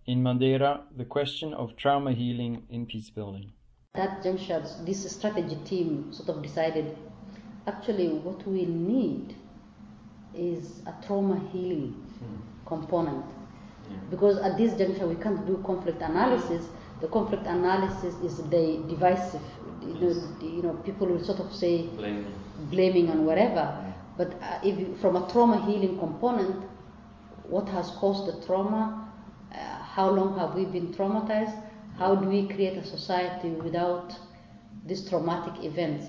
In Madeira, the question of trauma healing in peace building. That juncture, this strategy team sort of decided, actually what we need is a trauma healing component. Because at this juncture we can't do conflict analysis. The conflict analysis is the divisive. People will sort of say blaming and whatever. But from a trauma healing component, what has caused the trauma? How long have we been traumatized? How do we create a society without these traumatic events?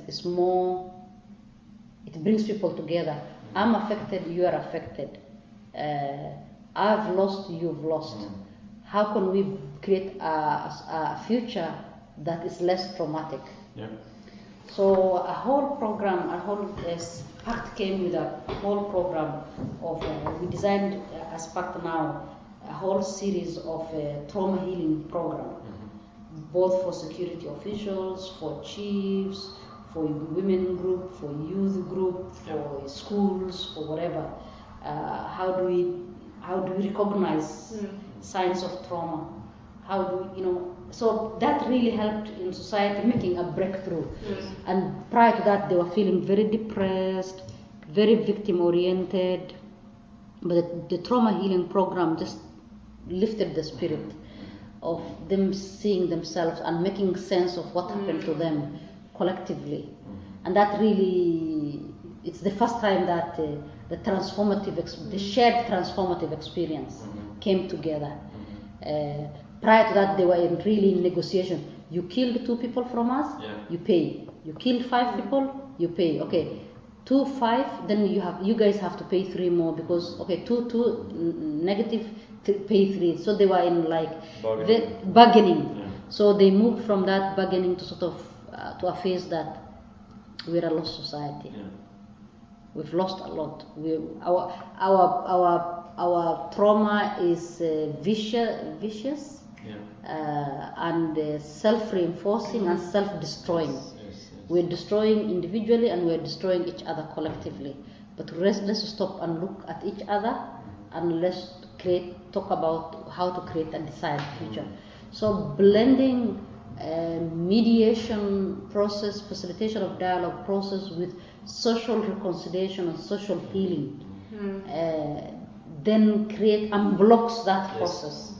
It brings people together. I'm affected, you are affected. I've lost, you've lost. How can we create a future that is less traumatic? Yeah. So a whole program, PACT came with a whole program of, we designed as PACT now, a whole series of trauma healing program, both for security officials, for chiefs, for women group, for youth group, for schools, for whatever. How do we recognize signs of trauma? How do we, so that really helped in society making a breakthrough. And prior to that, they were feeling very depressed, very victim oriented. But the trauma healing program just lifted the spirit of them seeing themselves and making sense of what happened to them collectively. And that really, it's the first time that the shared transformative experience came together. Prior to that, they were really in negotiation. You killed 2 people from us, you pay. You killed 5 people, you pay. Okay, 2, 5, then you guys have to pay 3 more because 2 negative, pay 3. So they were in like bargaining. Yeah. So they moved from that bargaining to sort of to a phase that we're a lost society. Yeah. We've lost a lot. Our trauma is vicious and self-reinforcing and self-destroying. Yes. We're destroying individually and we're destroying each other collectively. But let's stop and look at each other and let's talk about how to create a desired future. So blending mediation process, facilitation of dialogue process with social reconciliation and social healing, then create and blocks that process.